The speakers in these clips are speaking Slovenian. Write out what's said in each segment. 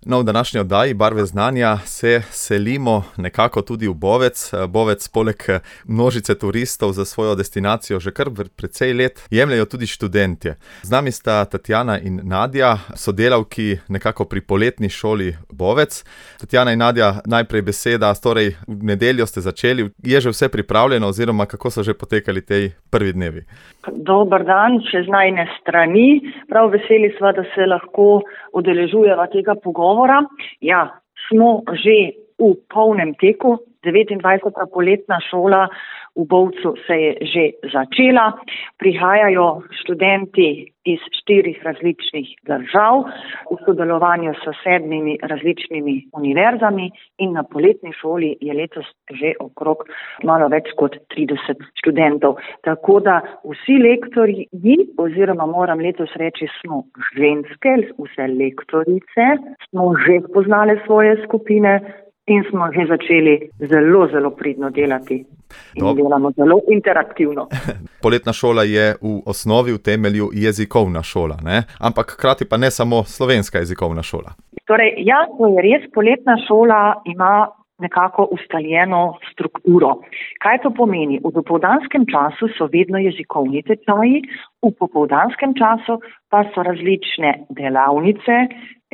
No, v današnji oddaji Barve znanja se selimo nekako tudi v Bovec. Bovec poleg množice turistov za svojo destinacijo že kar precej let jemljajo tudi študentje. Z nami sta Tatjana in Nadja, sodelavki nekako pri poletni šoli Bovec. Tatjana in Nadja, najprej beseda, torej v nedeljo ste začeli, je že vse pripravljeno oziroma kako so že potekali tej prvi dnevi? Dober dan, še z najne strani. Prav veseli sva, da se lahko udeležujeva tega pogovora. Ja, smo že v polnem teku. 29. poletna šola v Bovcu se je že začela. Prihajajo študenti iz 4 različnih držav v sodelovanju s 7 različnimi univerzami in na poletni šoli je letos že okrog malo več kot 30 študentov. Tako da vsi lektorji, oziroma moram letos reči, smo ženske, vse lektorice, smo že spoznali svoje skupine in smo že začeli zelo, zelo pridno delati. In delamo zelo interaktivno. Poletna šola je v osnovi, v temelju jezikovna šola, ne? Ampak hkrati pa ne samo slovenska jezikovna šola. Torej, ja, to je res, poletna šola ima nekako ustaljeno strukturo. Kaj to pomeni? V dopoldanskem času so vedno jezikovni tečaji, v popoldanskem času pa so različne delavnice,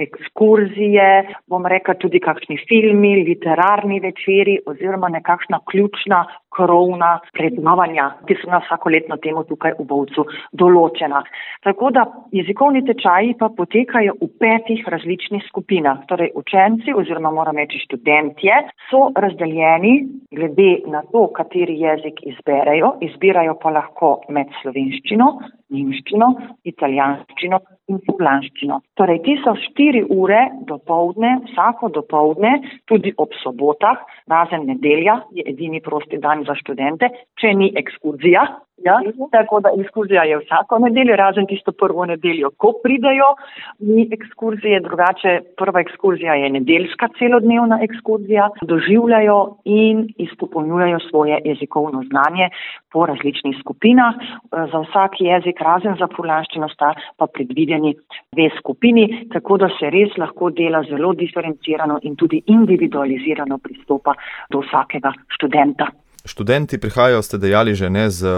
ekskurzije, bom rekla tudi kakšni filmi, literarni večeri oziroma nekakšna ključna krovna predavanja, ki so na vsakoletno temo tukaj v Bovcu določena. Tako da jezikovni tečaji pa potekajo v 5 različnih skupinah. Torej učenci oziroma moram reči študentje so razdeljeni glede na to, kateri jezik izbirajo pa lahko med slovenščino, nemščino, italijanščino in furlanščino. Torej, ti so 4 ure dopoldne, vsako dopoldne, tudi ob sobotah, razen nedelja, je edini prosti dan za študente, če ni ekskurzija. Ja, tako da ekskurzija je vsako nedeljo, razen tisto prvo nedeljo, ko pridejo, ni ekskurzije, drugače prva ekskurzija je nedeljska celodnevna ekskurzija, doživljajo in izpopolnjujejo svoje jezikovno znanje po različnih skupinah. Za vsak jezik, razen za furlanščino, sta pa predvideni 2 skupini, tako da se res lahko dela zelo diferencirano in tudi individualizirano pristopa do vsakega študenta. Študenti prihajajo, ste dejali že ne, z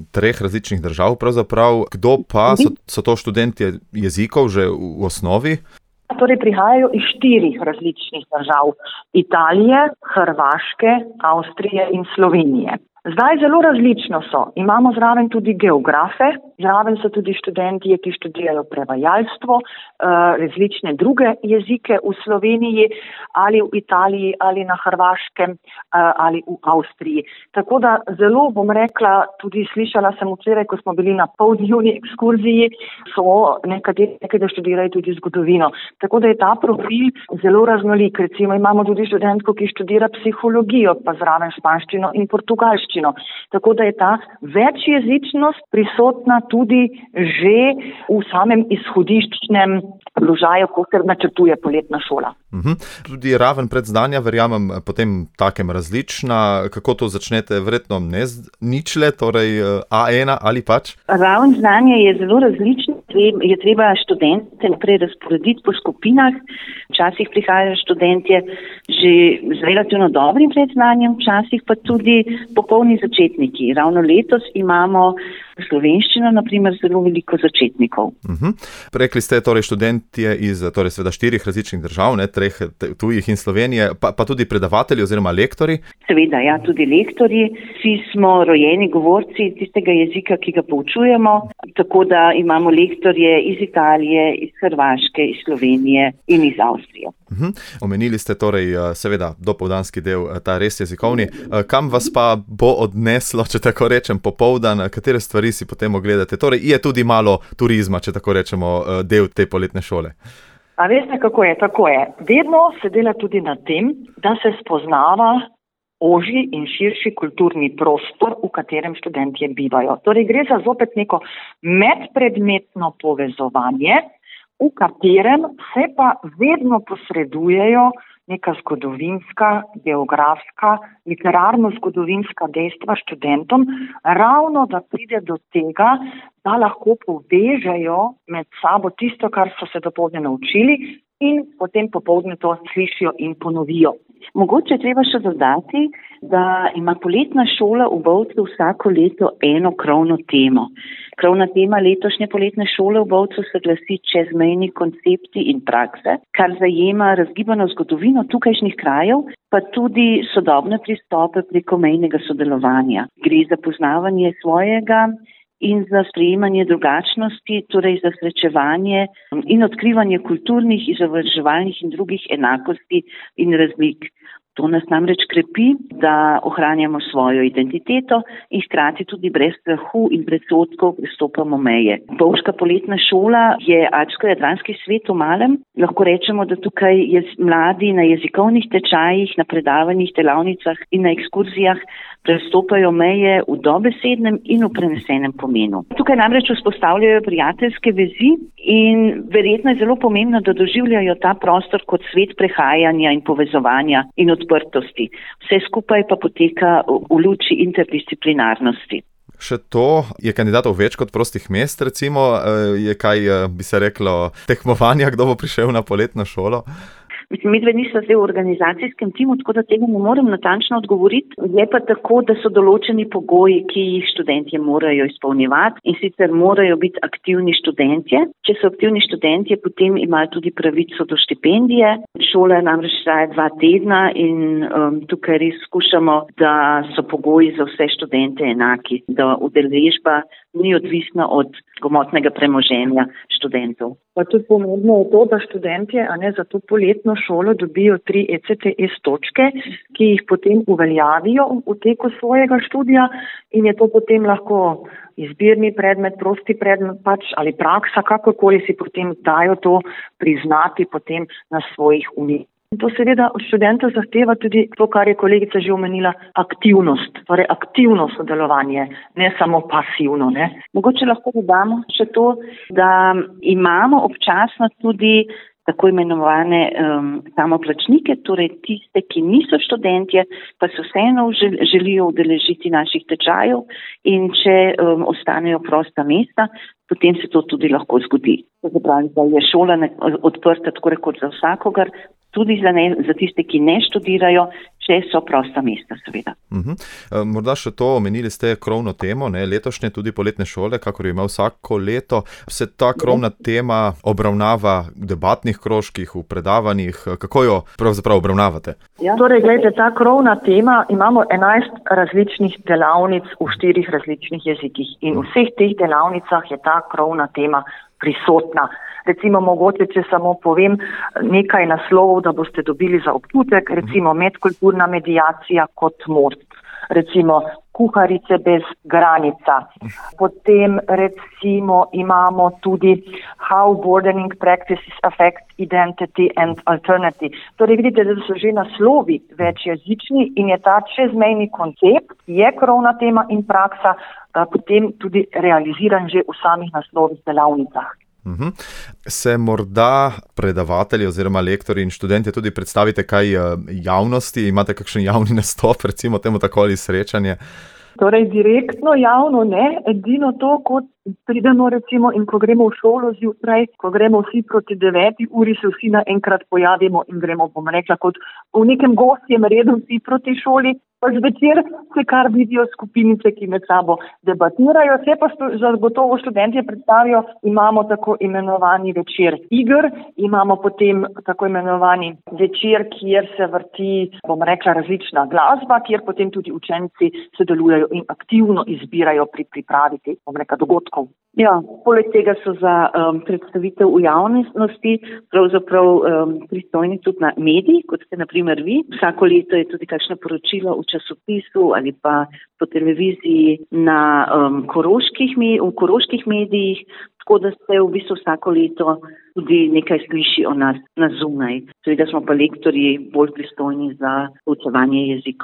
3 različnih držav pravzaprav. Kdo pa so to študenti jezikov že v osnovi? Torej prihajajo iz 4 različnih držav. Italije, Hrvaške, Avstrije in Slovenije. Zdaj zelo različno so. Imamo zraven tudi geografe, zraven so tudi študentje, ki študirajo prevajalstvo, različne druge jezike v Sloveniji ali v Italiji ali na Hrvaškem ali v Avstriji. Tako da zelo, bom rekla, tudi slišala sem včeraj, ko smo bili na poldnevni ekskurziji, so nekateri, da študirajo tudi zgodovino. Tako da je ta profil zelo raznolik. Recimo imamo tudi študentko, ki študira psihologijo, pa zraven španščino in portugalščino. Tako da je ta večjezičnost prisotna tudi že v samem izhodiščnem položaju, ko se načrtuje poletna šola. Tudi raven predznanja, verjamem, potem takem različna. Kako to začnete? Verjetno ne z ničle, torej A1 ali pač? Raven znanja je zelo različna. Je treba študente naprej razporediti po skupinah. Včasih prihajajo študentje že z relativno dobrim predznanjem, včasih pa tudi popolni začetniki. Ravno letos imamo slovenščino, na primer, zelo veliko začetnikov. Rekli ste, torej študentje iz seveda 4 različnih držav, ne, 3 tujih in Slovenije, pa tudi predavatelji oziroma lektori? Seveda, ja, tudi lektori. Vsi smo rojeni govorci tistega jezika, ki ga poučujemo, tako da imamo lektorje iz Italije, iz Hrvaške, iz Slovenije in iz Avstrije. Omenili ste torej seveda dopoldanski del, ta res jezikovni. Kam vas pa bo odneslo, če tako rečem, popoldan, katere stvari si potem ogledate? Torej je tudi malo turizma, če tako rečemo, del te poletne šole. A veste, kako je? Tako je. Vedno se dela tudi na tem, da se spoznava ožji in širši kulturni prostor, v katerem študentje bivajo. Torej gre za zopet neko medpredmetno povezovanje, v katerem se pa vedno posredujejo neka zgodovinska, geografska, literarno-zgodovinska dejstva študentom, ravno da pride do tega, da lahko povežejo med sabo tisto, kar so se dopoldne naučili, in potem popoldne to slišijo in ponovijo. Mogoče je treba še dodati, da ima poletna šola v Bovcu vsako leto eno krovno temo. Krovna tema letošnje poletne šole v Bovcu se glasi čezmejni koncepti in prakse, kar zajema razgibano zgodovino tukajšnjih krajev, pa tudi sodobne pristope preko mejnega sodelovanja. Gre za poznavanje svojega in za sprejemanje drugačnosti, torej za srečevanje in odkrivanje kulturnih, izobraževalnih in drugih enakosti in razlik. To nas namreč krepi, da ohranjamo svojo identiteto in hkrati tudi brez strahu in predsodkov prestopamo meje. Bovška poletna šola je Alpsko-jadranski svet v malem. Lahko rečemo, da tukaj mladi na jezikovnih tečajih, na predavanjih, delavnicah in na ekskurzijah prestopajo meje v dobesednem in v prenesenem pomenu. Tukaj namreč vzpostavljajo prijateljske vezi in verjetno je zelo pomembno, da doživljajo ta prostor kot svet prehajanja in povezovanja in odprtosti. Vse skupaj pa poteka v luči interdisciplinarnosti. Še to, je kandidatov več kot prostih mest, recimo, je kaj, bi se reklo, tekmovanja, kdo bo prišel na poletno šolo? Mislim, mi dve nismo zdaj v organizacijskem timu, tako da tega ne morem natančno odgovoriti. Je pa tako, da so določeni pogoji, ki jih študentje morajo izpolnjevati in sicer morajo biti aktivni študentje. Če so aktivni študentje, potem imajo tudi pravico do štipendije. Šola namreč traja 2 tedna in tukaj res skušamo, da so pogoji za vse študente enaki, da udeležba ni odvisna od gmotnega premoženja študentov. Pa tudi pomembno je to, da študentje za to poletno šolo dobijo 3 ECTS točke, ki jih potem uveljavijo v teku svojega študija in je to potem lahko izbirni predmet, prosti predmet ali praksa, kakorkoli si potem dajo to priznati potem na svojih univerzah. To seveda od študenta zahteva tudi to, kar je kolegica že omenila, aktivnost, torej aktivno sodelovanje, ne samo pasivno. Ne? Mogoče lahko dodamo še to, da imamo občasno tudi tako imenovane samoplačnike, torej tiste, ki niso študentje, pa se vseeno želijo udeležiti naših tečajev in če ostanejo prosta mesta, potem se to tudi lahko zgodi. To se pravi, da je šola odprta tako rekoč za vsakogar, tudi za tiste, ki ne študirajo, če so prosta mesta, seveda. Morda še to, omenili ste krovno temo, letošnje tudi poletne šole, kakor ima vsako leto. Se ta krovna tema obravnava v debatnih krožkih, v predavanjih, kako jo pravzaprav obravnavate? Torej, gledajte, ta krovna tema, imamo 11 različnih delavnic v 4 različnih jezikih in v vseh teh delavnicah je ta krovna tema prisotna. Recimo mogoče, če samo povem nekaj naslovov, da boste dobili za občutek, recimo medkulturna mediacija kot most, recimo kuharice brez granica. Potem recimo imamo tudi How Broadening Practices Affect Identity and Alternative. Torej vidite, da so že naslovi večjezični in je ta čezmejni koncept, je krovna tema in praksa, potem tudi realiziran že v samih naslovih delavnicah. Se morda predavatelji oziroma lektorji in študenti tudi predstavite kaj javnosti, imate kakšen javni nastop, recimo temu tako ali srečanje? Torej direktno javno ne, edino to, kot pridemo recimo in ko gremo v šolo zjutraj, ko gremo vsi proti 9 uri, se vsi naenkrat pojavimo in gremo, bom rekla, kot v nekem gostjem redu vsi proti šoli, pa zvečer se kar vidijo skupinice, ki med sabo debatirajo, se pa zagotovo študentje predstavijo, imamo tako imenovani večer iger, imamo potem tako imenovani večer, kjer se vrti, bom rekla, različna glasba, kjer potem tudi učenci sodelujejo in aktivno izbirajo pri pripravi teh, bom rekla, dogodkov. Ja, poleg tega so za predstavitev v javnosti pravzaprav pristojni tudi na mediji, kot ste na primer vi. Vsako leto je tudi kakšno poročilo v časopisu ali pa po televiziji na koroških medijih, tako da se v bistvu vsako leto tudi nekaj sliši o nas na zunaj. Seveda smo pa lektorji bolj pristojni za poučevanje jezikov.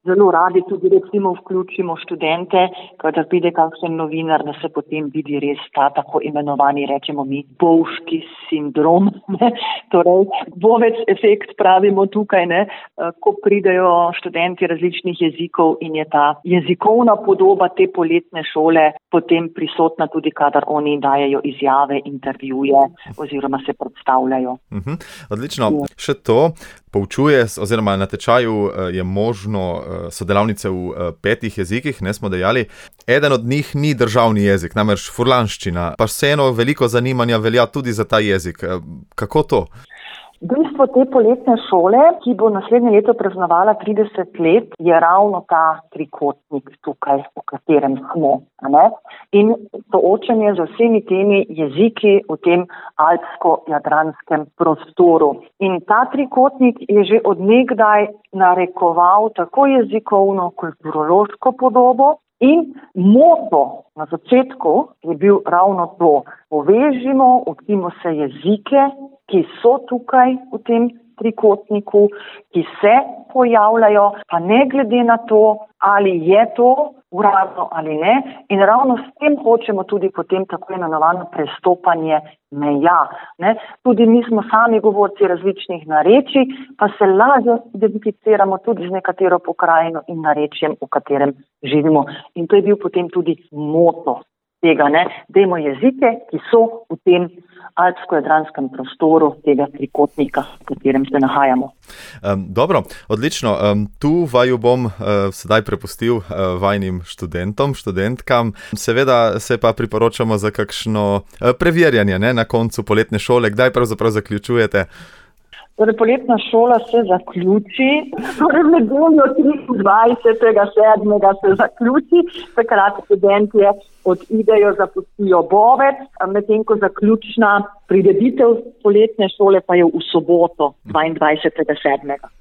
zelo radi tudi recimo vključimo študente, kadar pride kakšen novinar, da se potem vidi res ta tako imenovani, rečemo mi, bovški sindrom, ne? Torej bovec efekt pravimo tukaj, ne? Ko pridejo študenti različnih jezikov in je ta jezikovna podoba te poletne šole potem prisotna tudi, kadar oni dajejo izjave, intervjuje oziroma se predstavljajo. Odlično. Še to, poučuje oziroma na tečaju je možno so delavnice v 5 jezikih, ne smo dejali. Eden od njih ni državni jezik, namreč furlanščina, pa vseeno veliko zanimanja velja tudi za ta jezik. Kako to? Bistvo te poletne šole, ki bo naslednje leto praznovala 30 let, je ravno ta trikotnik tukaj, v katerem smo. Ne? In soočenje z vsemi temi jeziki v tem alpsko-jadranskem prostoru. In ta trikotnik je že od nekdaj narekoval tako jezikovno, kulturološko podobo in moto na začetku je bil ravno to. Povežimo, učimo se jezike, ki so tukaj v tem trikotniku, ki se pojavljajo, pa ne glede na to, ali je to uradno ali ne. In ravno s tem hočemo tudi potem tako imenovano prestopanje meja. Ne? Tudi mi smo sami govorci različnih narečij, pa se lažje identificiramo tudi z nekatero pokrajino in narečjem, v katerem živimo. In to je bil potem tudi moto tega, ne? Dajmo jezike, ki so v tem alpsko-jadranskem prostoru tega trikotnika, v katerem se nahajamo. Dobro, odlično. Tu vaju bom sedaj prepustil vajnim študentom, študentkam. Seveda se pa priporočamo za kakšno preverjanje, ne, na koncu poletne šole. Kdaj pravzaprav zaključujete? Torej, poletna šola se zaključi, torej v nedeljo 23.7. se zaključi, takrat študentje odidejo, zapustijo Bovec, medtem ko zaključna prireditev poletne šole pa je v soboto 22.7.